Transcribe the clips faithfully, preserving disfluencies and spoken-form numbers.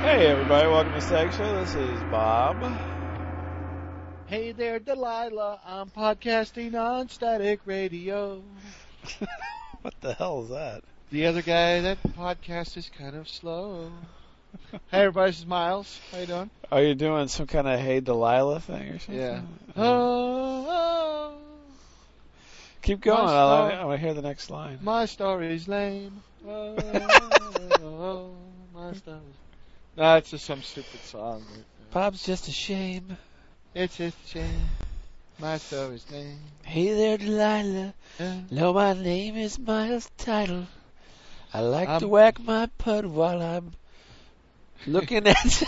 Hey everybody, welcome to Stag Show. This is Bob. Hey there, Delilah. I'm podcasting on Static Radio. What the hell is that? The other guy, that podcast is kind of slow. Hey everybody, this is Miles. How you doing? Are you doing some kind of Hey Delilah thing or something? Yeah. Oh, oh, Keep going. My I star- want to hear the next line. my story's lame. Oh, oh, my story's... No, it's just some stupid song. Bob's just a shame. It's just a shame. My story's lame. Hey there, Delilah. Yeah. No, my name is Miles Title. I like I'm- to whack my putt while I'm looking at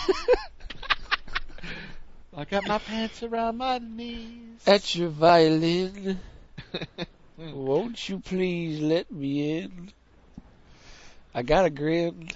I got my pants around my knees. at your violin. Won't you please let me in? I got a grin.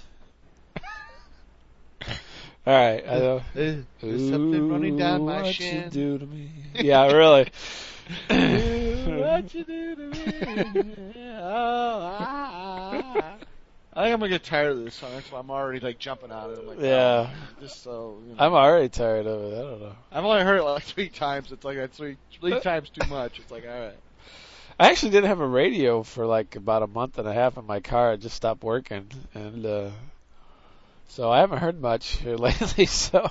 All right, I know. There's something running down my what shin. you do to me? Yeah, really. Ooh, what you do to me? Oh, ah, ah. I think I'm gonna get tired of this song, so I'm already like jumping on it. I'm like, Yeah. oh, just so. You know. I'm already tired of it. I don't know. I've only heard it like three times. It's like that's three three times too much. It's like all right. I actually didn't have a radio for like about a month and a half in my car. It just stopped working, and uh, so I haven't heard much here lately. So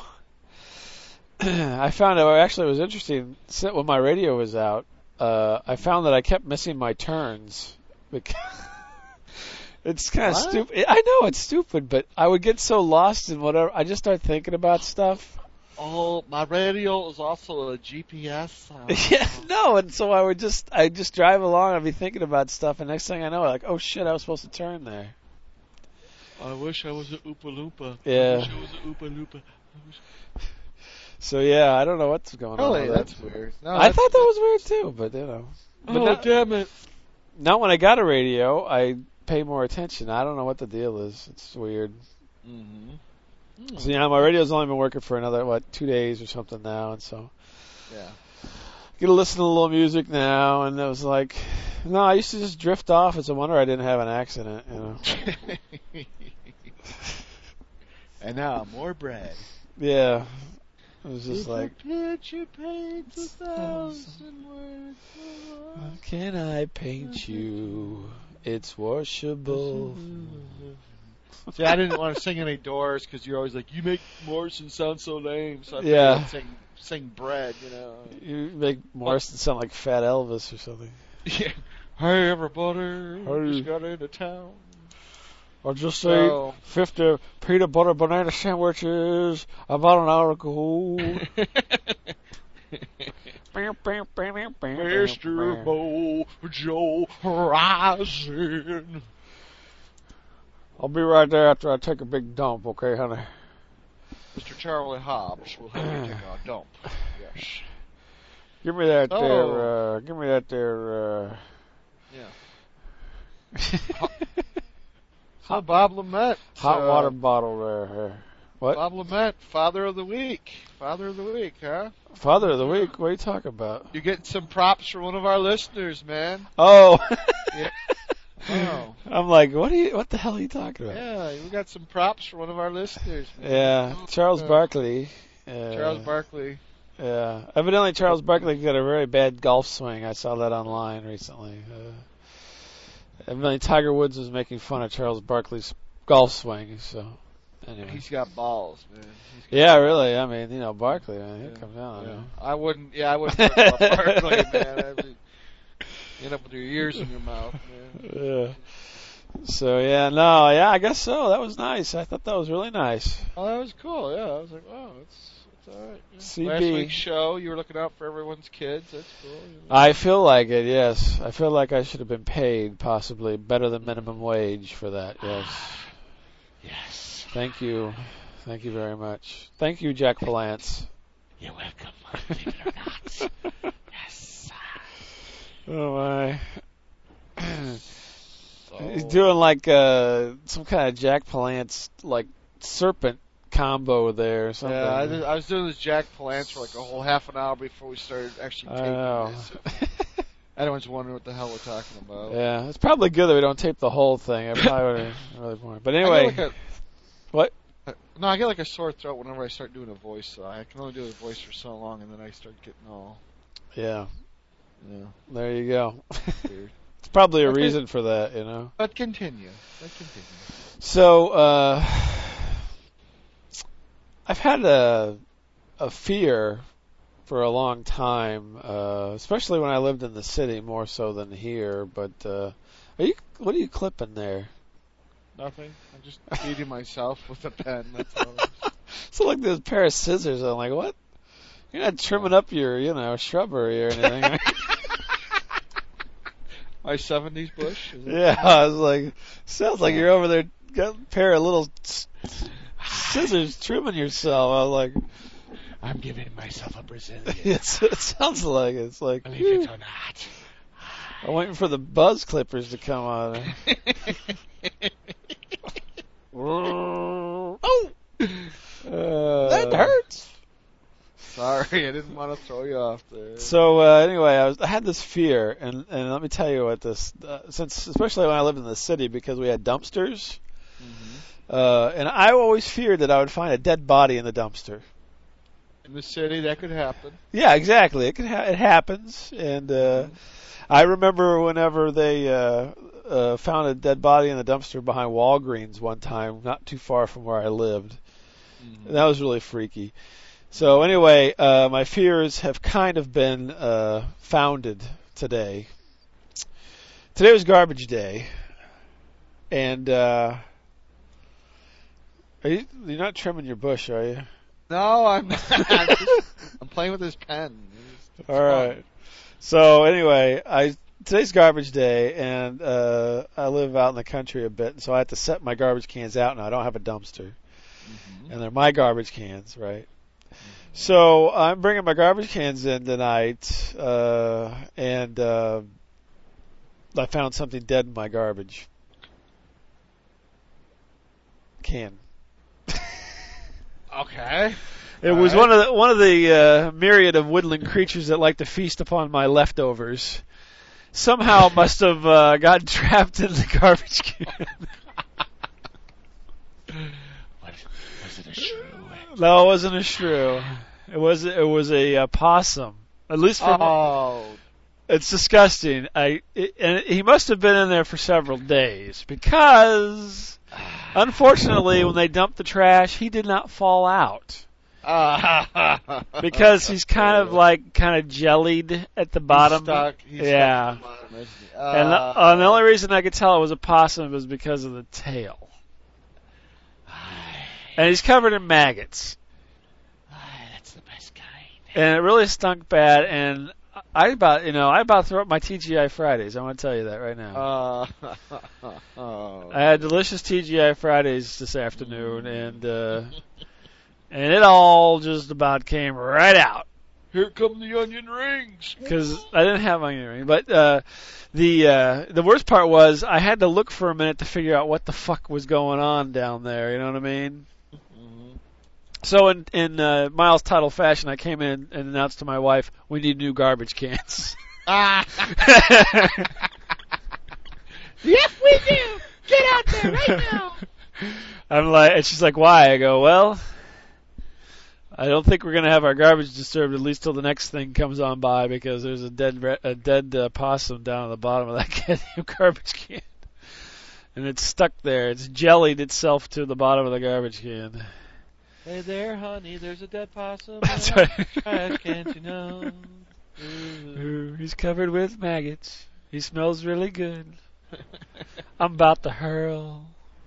I found it actually it was interesting si- when my radio was out. Uh, I found that I kept missing my turns because it's kind of What? stupid. I know it's stupid, but I would get so lost in whatever. I just start thinking about stuff. Oh, my radio is also a G P S. Uh, Yeah, no, and so I would just I just drive along. I'd be thinking about stuff, and next thing I know, like, oh shit, I was supposed to turn there. I wish I was a Oopa Loompa. Yeah. I wish I was a Oopa Loompa. I wish... So yeah, I don't know what's going on. Really, with that's that. weird. No, I that's- thought that was weird too, but you know. But Oh, now, damn it. now when I got a radio, I pay more attention. I don't know what the deal is. It's weird. Mm-hmm. So yeah, my radio's only been working for another what two days or something now, and so Yeah. get to listen to a little music now. And it was like, no, I used to just drift off. It's a wonder I didn't have an accident, you know. And now more bread. Yeah, it was just If like, a picture paints a thousand words. how can I paint you? It's washable. See, I didn't want to sing any Doors because you're always like, you make Morrison sound so lame. So I figured Yeah. I'd sing, sing bread, you know. You make Morrison sound like Fat Elvis or something. Yeah. Hey, everybody. Hey. Just got into town. I'll just say So, fifty peanut butter banana sandwiches about an hour ago. Mister Bo Joe Rising. I'll be right there after I take a big dump, okay, honey? Mister Charlie Hobbs will help you take a dump. Yes. Give me that Oh. there, uh, give me that there, uh... Yeah. So Bob Lamette. hot uh, water bottle there. Uh, what? Bob Lamette, Father of the Week. Father of the Week, huh? Father of the Week? What are you talking about? You're getting some props from one of our listeners, man. Oh! Yeah. Oh. I'm like, what are you, what the hell are you talking about? Yeah, we got some props from one of our listeners, man. Yeah, Charles Uh, Barkley. Uh, Charles Barkley. Yeah, evidently Charles Barkley got a very bad golf swing. I saw that online recently. Uh, evidently Tiger Woods was making fun of Charles Barkley's golf swing. So, anyway. He's got balls, man. He's got Yeah, really. I mean, you know, Barkley, man, he Yeah, comes down. yeah. You know. I wouldn't. Yeah, I wouldn't talk about Barkley, man. I'd be, end up with your ears in your mouth, man. Yeah. So yeah, no, yeah, I guess so. That was nice. I thought that was really nice. Oh, that was cool. Yeah, I was like, wow, it's it's all right. Yeah. C B. Last week's show, you were looking out for everyone's kids. That's cool. You know. I feel like it. Yes, I feel like I should have been paid possibly better than minimum wage for that. Yes. Yes. Thank you. Thank you very much. Thank you, Jack Palance. You're welcome. Believe it or not. Yes. Oh my. So, He's doing like uh, some kind of Jack Palance like serpent combo there or something. yeah, I, did, I was doing this Jack Palance for like a whole half an hour before we started actually I taping know. this. Everyone's wondering what the hell we're talking about. Yeah, it's probably good that we don't tape the whole thing. I probably would have really boring. But I anyway, got like a, what? Uh, No, I get like a sore throat whenever I start doing a voice. So I can only do a voice for so long, and then I start getting all. Yeah. Yeah. There you go. Weird. It's probably a Okay. reason for that, you know. But continue. But continue. So, uh, I've had a a fear for a long time, uh, especially when I lived in the city more so than here. But uh, are you? What are you clipping there? Nothing. I'm just beating myself with a pen. That's all. it is. So like there's a pair of scissors. I'm like, what? You're not trimming up your, you know, shrubbery or anything. right? My seventies bush. Is it? Yeah, I was like, sounds like you're over there got a pair of little s- scissors trimming yourself. I was like, I'm giving myself a Brazilian. it's, it sounds like it. It's like Believe it or not. I'm waiting for the buzz clippers to come on. Oh, uh, That hurts. Sorry, I didn't want to throw you off there. So uh, anyway, I was I had this fear, and and let me tell you what this uh, since especially when I lived in the city because we had dumpsters, Mhm. uh, and I always feared that I would find a dead body in the dumpster. In the city, that could happen. Yeah, exactly. It can ha- it happens, and uh, I remember whenever they uh, uh, found a dead body in the dumpster behind Walgreens one time, not too far from where I lived. Mhm. And that was really freaky. So anyway, uh, my fears have kind of been uh, founded today. Today was garbage day, and uh, are you, you're not trimming your bush, are you? No, I'm not. I'm, just, I'm playing with this pen. It's All right. So anyway, I today's garbage day, and uh, I live out in the country a bit, and so I have to set my garbage cans out, and I don't have a dumpster, Mhm. and they're my garbage cans, right? So I'm bringing my garbage cans in tonight, uh, and uh, I found something dead in my garbage can. Okay. It All was right. one of the one of the uh, myriad of woodland creatures that like to feast upon my leftovers. Somehow must have uh, gotten trapped in the garbage can. What, was it a shrew? No, it wasn't a shrew. It was it was a, uh possum. At least from Oh. it's disgusting. I it, and he must have been in there for several days because unfortunately when they dumped the trash, he did not fall out. Because he's kind of like kind of jellied at the bottom. He's stuck. He's Yeah. Stuck at the bottom, isn't he? And the, Uh, uh, the only reason I could tell it was a possum was because of the tail. And he's covered in maggots. That's the best kind. And it really stunk bad. And I about, you know, I about threw up my T G I Fridays. I want to tell you that right now. Uh, oh. I had delicious T G I Fridays this afternoon, and uh, and it all just about came right out. Here come the onion rings. Because I didn't have onion ring. But uh, the uh, the worst part was I had to look for a minute to figure out what the fuck was going on down there. You know what I mean? Mhm. So in in uh, Miles Tuttle fashion, I came in and announced to my wife, "We need new garbage cans." Ah. Yes, we do. Get out there right now. I'm like, and she's like, "Why?" I go, "Well, I don't think we're gonna have our garbage disturbed at least till the next thing comes on by because there's a dead re- a dead uh, possum down at the bottom of that goddamn garbage can, and it's stuck there. It's jellied itself to the bottom of the garbage can." Hey there, honey. There's a dead possum. That's in right. the trash, can't you know? Ooh. Ooh, he's covered with maggots. He smells really good. I'm about to hurl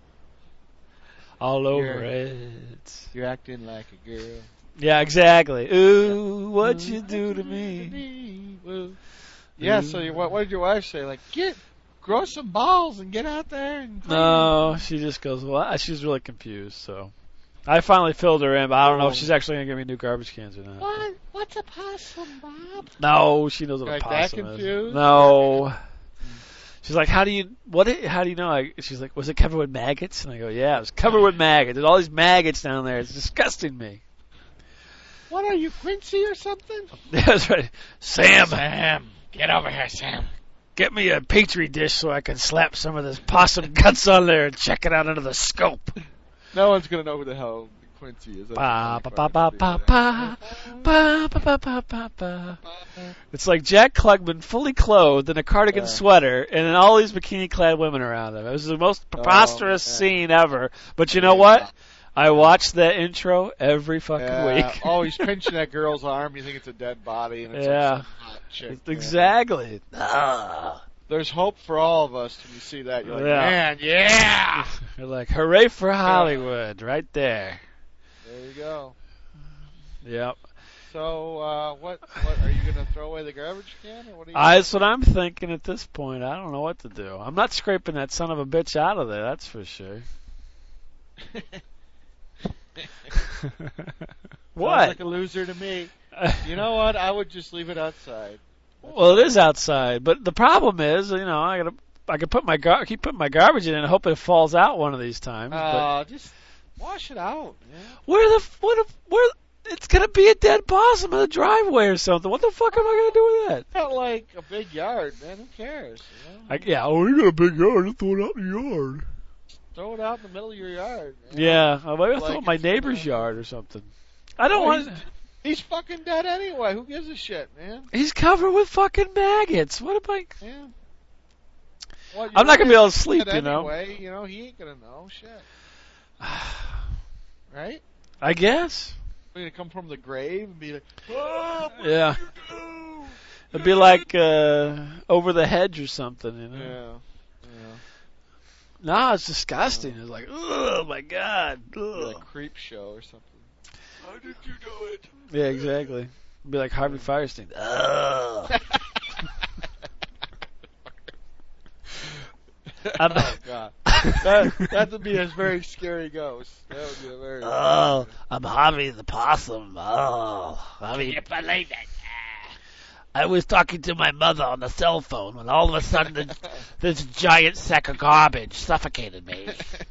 all over You're- it. You're acting like a girl. Yeah, exactly. Ooh, what you do to me? Woo. Yeah. So you, what, what did your wife say? Like, get, grow some balls and get out there and. clean No, she just goes, well, she's really confused, so. I finally filled her in, but I don't know if she's actually going to give me new garbage cans or not. What? What's a possum, Bob? No, she knows what Like a that possum is. confused? No. She's like, how do you, what, i- how do you know? I, she's like, was it covered with maggots? And I go, yeah, it was covered with maggots. There's all these maggots down there. It's disgusting me. What are you, Quincy or something? That's right. Sam, Sam, get over here, Sam. get me a petri dish so I can slap some of this possum guts on there and check it out under the scope. No one's gonna know who the hell Quincy is. Ba, ba, ba, ba, ba, ba, ba, ba, ba, ba, ba, ba. It's like Jack Klugman fully clothed in a cardigan Yeah. sweater and then all these bikini-clad women around him. It was the most preposterous Oh, man. scene ever. But you know what? I watch that intro every fucking Yeah. week. Oh, he's pinching that girl's arm. You think it's a dead body, and it's Yeah. like some hot chick. Yeah. Exactly. Ah. There's hope for all of us when you see that. You're like, Yeah. man, yeah. You're like, hooray for Hollywood, right there. There you go. Yep. So, uh, what? What are you gonna throw away the garbage can, or what are you? I, that's what I'm thinking at this point. I don't know what to do. I'm not scraping that son of a bitch out of there, that's for sure. What? Sounds like a loser to me. You know what? I would just leave it outside. Well, it is outside, but the problem is, you know, I gotta, I can put my gar- keep putting my garbage in it and hope it falls out one of these times. but Uh, just wash it out, man. where the, f- what, if, where, it's gonna be a dead possum in the driveway or something. What the fuck am I gonna do with that? Not like a big yard, man. Who cares? You know? I, yeah, oh, you got a big yard. Just throw it out in the yard. Throw it out in the middle of your yard. Man. Yeah, uh, maybe I'll Like throw it in my it's neighbor's gonna- yard or something. I don't Well, want. he's, he's fucking dead anyway. Who gives a shit, man? He's covered with fucking maggots. What am I? Yeah. Well, I'm not gonna be able to dead sleep, you know. Anyway, you know, he ain't gonna know shit, right? I guess. We're gonna come from the grave and be like, "Oh, what Yeah. did you do?" It'd be like uh, Over the Hedge or something, you know. Yeah. Yeah. No, it's disgusting. It's like, oh my god. Be Ugh. like Creep Show or something. How did you do it? Yeah, exactly. It'd be like Harvey Firestein. Ugh. I'm- Oh god, that that would be a very scary ghost. That would be a very. Oh, I'm Harvey the Possum. Oh, Harvey. You believe it? I was talking to my mother on the cell phone when all of a sudden the, this giant sack of garbage suffocated me.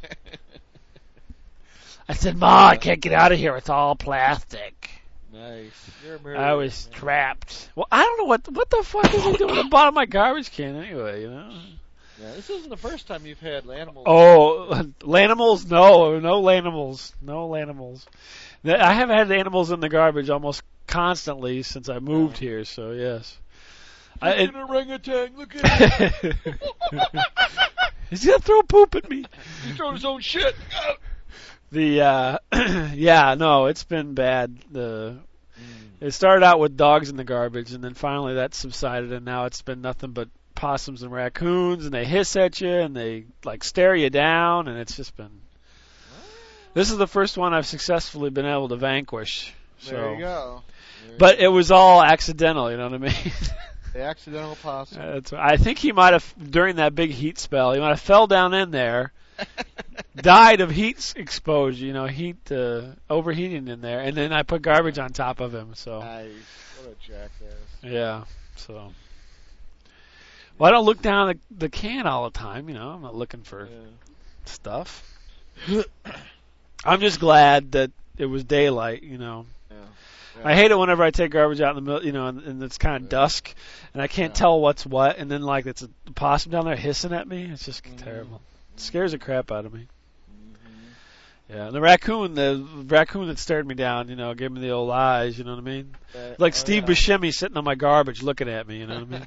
I said, Ma, I can't get out of here. It's all plastic. Nice. You're a murderer, I was man. trapped. Well, I don't know what what the fuck is he doing at the bottom of my garbage can anyway, you know? Yeah, this isn't the first time you've had animals. Oh, Lanimals? No, no Lanimals. No Lanimals. I have had animals in the garbage almost constantly since I moved here, so yes. I, Look it, at an orangutan. Look at him. He's gonna throw poop at me. He throws his own shit. The uh yeah, no, it's been bad. The it started out with dogs in the garbage, and then finally that subsided, and now it's been nothing but possums and raccoons, and they hiss at you, and they like stare you down, and it's just been. This is the first one I've successfully been able to vanquish. So. There you go. There But you it was all accidental, you know what I mean? go. The accidental possum. That's, I think he might have, during that big heat spell, he might have fell down in there, died of heat exposure, you know, heat, uh, overheating in there, and then I put garbage on top of him, so, Nice. What a jackass. yeah, so. Well, I don't look down the, the can all the time, you know, I'm not looking for Yeah. stuff. I'm just glad that it was daylight, you know. Yeah. I hate it whenever I take garbage out in the middle, you know, and, and it's kind of Yeah. dusk, and I can't Yeah. tell what's what, and then like it's a possum down there hissing at me. It's just Mhm. terrible. It scares the crap out of me. Mhm. Yeah, and the raccoon, the raccoon that stared me down, you know, gave me the old eyes. You know what I mean? That- Like oh, Steve yeah. Buscemi sitting on my garbage, looking at me. You know what I mean?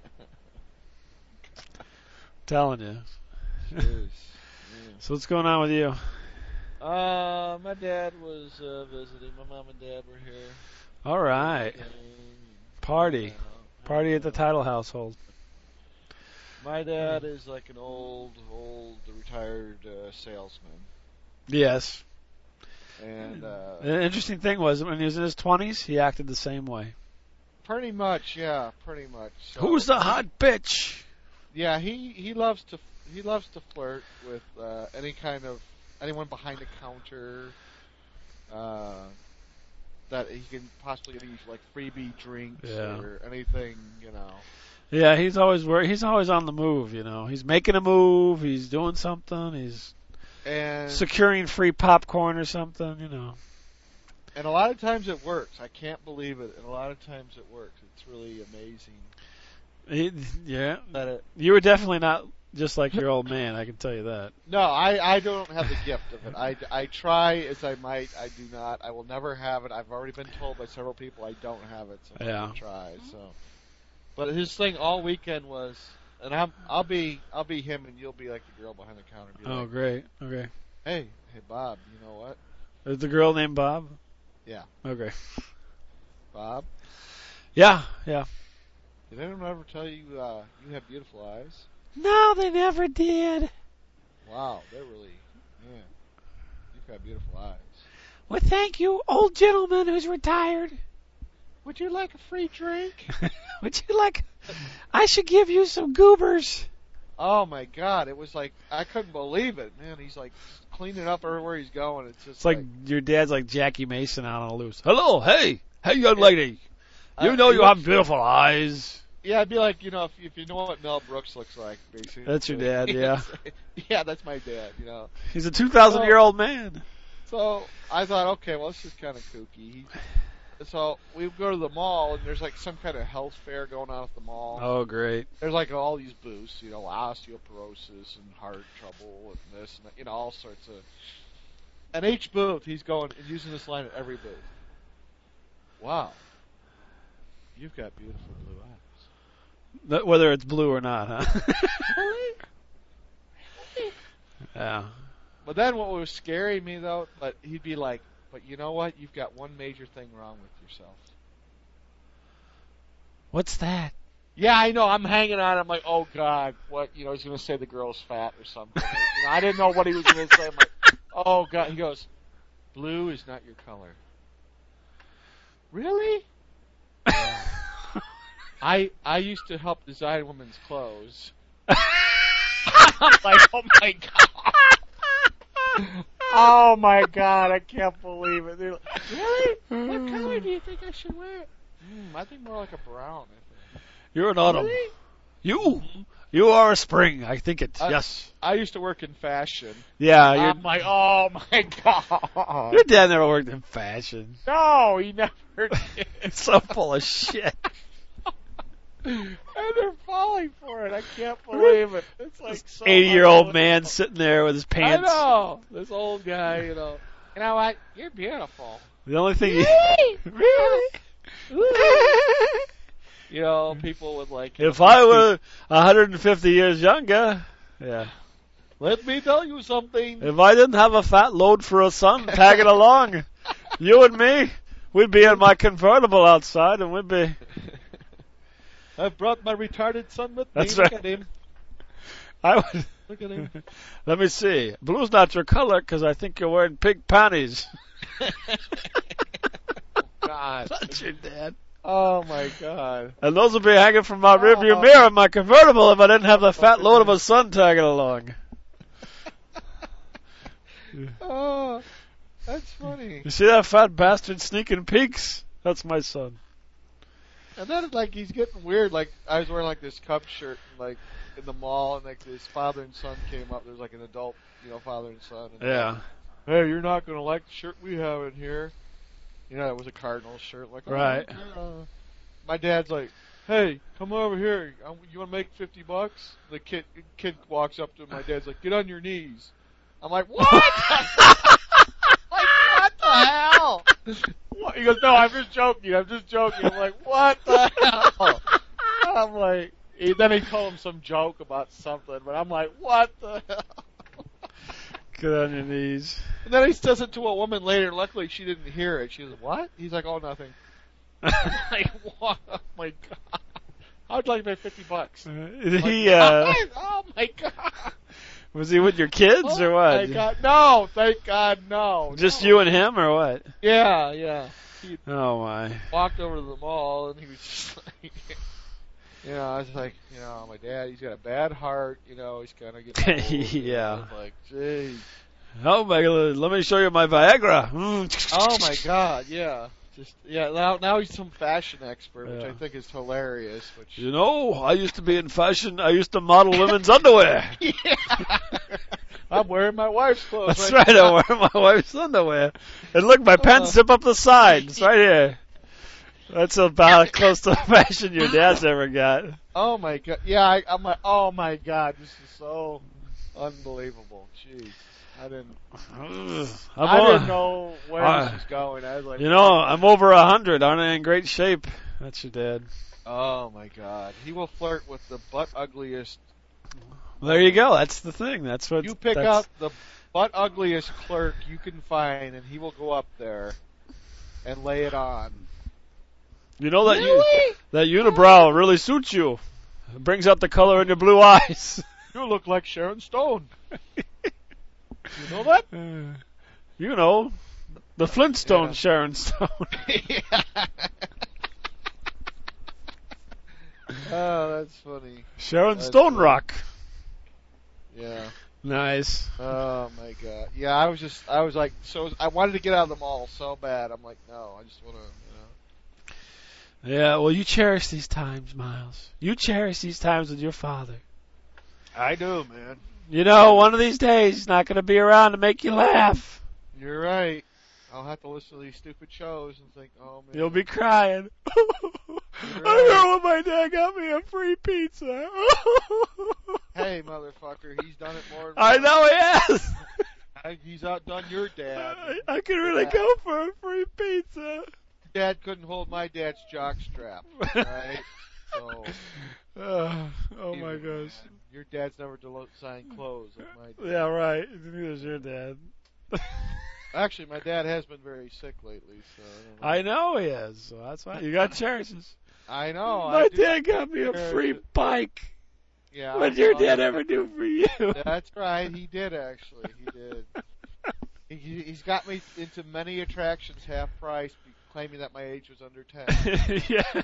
Telling you. Jeez. So what's going on with you? Uh, my dad was uh, visiting. My mom and dad were here. All right, And, party, uh, party at the title household. My dad is like an old, old retired uh, salesman, Yes. and uh, The interesting thing was when he was in his twenties, he acted the same way. pretty much, yeah, pretty much. So, Who's the hot bitch? Yeah, he he loves to he loves to flirt with uh, any kind of anyone behind the counter. Uh, that he can possibly get any like freebie drinks Yeah. or anything, you know. Yeah, he's always wor- he's always on the move. You know, he's making a move. He's doing something. He's And securing free popcorn or something. You know. and a lot of times it works. I can't believe it. And a lot of times it works. It's really amazing He, yeah, that it. you were definitely not just like your old man. I can tell you that. No, I, I don't have the gift of it. I, I try as I might. I do not. I will never have it. I've already been told by several people I don't have it, so I'm Yeah. gonna try. So, but his thing all weekend was, and I'm I'll be I'll be him and you'll be like the girl behind the counter. Be Oh, like, great. Okay. hey, hey, Bob. You know what? Is the girl named Bob? Yeah. Okay. Bob. Yeah. Yeah. Did anyone ever tell you uh, you have beautiful eyes? No, they never did. Wow, they're really, yeah. You've got beautiful eyes. Well, thank you, old gentleman who's retired. Would you like a free drink? Would you like? I should give you some goobers. Oh my God! It was like I couldn't believe it, man. He's like cleaning up everywhere he's going. It's just It's like, like your dad's like Jackie Mason out on a loose. Hello, hey, hey, young lady. You Uh, know he you have looks- beautiful eyes. yeah, it'd be like you know if if you know what Mel Brooks looks like, basically. That's your dad, yeah. Yeah, that's my dad. You know. He's a two thousand year old man. So I thought, okay, well, this is kind of kooky. He, so we go to the mall, and there's like some kind of health fair going on at the mall. Oh, great. There's like all these booths, you know, osteoporosis and heart trouble and this and that, you know, all sorts of. And each booth, he's going and using this line at every booth. Wow, you've got beautiful blue eyes. Th- Whether it's blue or not, huh? Really? Yeah. But then what was scaring me though, but he'd be like, but you know what? You've got one major thing wrong with yourself. What's that? Yeah, I know. I'm hanging on. I'm like, oh God, what? You know, he's gonna say the girl's fat or something. You know, I didn't know what he was gonna say. I'm like, oh God. He goes, blue is not your color. Really? I I used to help design women's clothes. I'm like, oh my God. Oh my God, I can't believe it. They're like, really? What color do you think I should wear? Mm, I think more like a brown. I think. You're an autumn. Really? You, you are a spring. I think it. I- Yes. I used to work in fashion. Yeah. You're, I'm like, oh my God. your dad never worked in fashion. No, he never did. It's so full of shit. And they're falling for it. I can't believe it. It's like so eighty-year-old man unbelievable. sitting there with his I pants. know. This old guy, you know. You know what? You're beautiful. The only thing he... Really? You know, people would like. If I were one hundred fifty years younger, yeah. Let me tell you something. If I didn't have a fat load for a son tagging along, you and me, we'd be in my convertible outside, and we'd be. I brought my retarded son with That's me. Look right. at him. I would. Look at him. Let me see. Blue's not your color because I think you're wearing pink panties. God. That's your dad. Oh my God. And those would be hanging from my rearview Oh. mirror in my convertible if I didn't have the fat load of a son tagging along. Oh, that's funny. You see that fat bastard sneaking peeks? That's my son. And then like he's getting weird. Like I was wearing like this Cubs shirt, and, like in the mall, and like this father and son came up. There's like an adult, you know, father and son. And Yeah. hey, you're not gonna like the shirt we have in here. You know, it was a Cardinals shirt. Like, oh, Right. yeah. My dad's like, hey, come over here. I- You want to make fifty bucks? The kid kid walks up to him. My dad's like, get on your knees. I'm like, what? Like, what the hell? What? He goes, no, I'm just joking. I'm just joking. I'm like, what the hell? I'm like, he, then he told him some joke about something, but I'm like, what the hell? Get on your knees. And then he says it to a woman later. Luckily, she didn't hear it. She was, what? He's like, oh, nothing. I'm like, what? Oh, my God. I'd like to make fifty bucks. Did he, uh, Oh, my God. was he with your kids Oh, or what? my God. No, thank God, no. Just no. you and him or what? Yeah, yeah. He Oh my. walked over to the mall, and he was just like, you know, I was like, you know, my dad, he's got a bad heart, you know, he's kind of getting old. Yeah. I was like, gee. Oh my God, let me show you my Viagra. Mm. Oh, my God, yeah. Just yeah. Now, now he's some fashion expert, which Yeah. I think is hilarious. Which You know, I used to be in fashion. I used to model women's underwear. yeah, I'm wearing my wife's clothes. That's right right, now. I wear my wife's underwear. And look, my pants zip up the sides, right here. That's about close to the fashion your dad's ever got. Oh my god! Yeah, I, I'm like, oh my god, this is so unbelievable. Jeez, I didn't, I'm I o- didn't know where I- this was going. I was like, You know, I'm over a hundred. Aren't I in great shape? That's your dad. oh my god, he will flirt with the butt ugliest. Well, there you go. That's the thing. That's what You pick that's, out the butt ugliest clerk you can find, and he will go up there and lay it on. You know that you, Really? that unibrow really suits you. It brings out the color in your blue eyes. You look like Sharon Stone. You know that? Uh, you know, the Flintstone Yeah. Sharon Stone. Yeah. Oh, that's funny. Sharon That's Stone funny. Rock. Yeah. Nice. Oh my god. Yeah, I was just, I was like, so I wanted to get out of the mall so bad. I'm like, no, I just want to, you know. Yeah, well, you cherish these times, Miles. You cherish these times with your father. I do, man. You know, one of these days he's not going to be around to make you laugh. You're right. I'll have to listen to these stupid shows and think, oh man. You'll be crying. I know when my dad got me a free pizza. Hey, motherfucker, he's done it more than I once. know he has. I- He's outdone your dad. I, I could really Yeah. go for a free pizza. Dad couldn't hold my dad's jock strap, right? So, Uh, oh you my know, gosh. man, your dad's never designed clothes like my dad. Yeah, right. Neither's your dad. Actually, my dad has been very sick lately, so I know he is, so that's why you got cherishes. I know. My I do- dad got me a cherish free it. bike. Yeah. What did your well, dad ever do for you? That's right. He did actually. He did. He, he's got me into many attractions half price, be- claiming that my age was under ten. Yeah.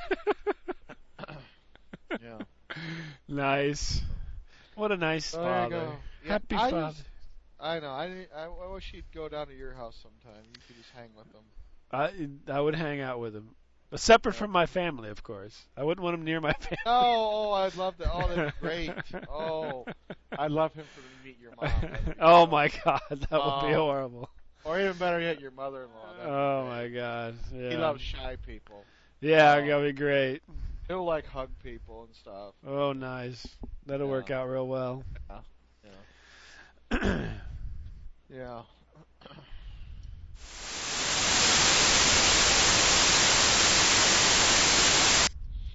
Yeah. Nice. What a nice So there you father. go. Yeah, Happy I father. just- I know. I, I I wish he'd go down to your house sometime. You could just hang with him. I I would hang out with him, but separate Yeah. from my family, of course. I wouldn't want him near my family. Oh, oh, I'd love to. Oh, that'd be great. Oh, I'd love him for to meet your mom. That'd be Oh great. my God, that would be Oh. horrible. Or even better yet, your mother-in-law. That'd be Oh great. my God. Yeah. He loves shy people. Yeah, Oh. that'd be great. He'll like hug people and stuff. Oh, nice. That'll Yeah. work out real well. Yeah. Yeah.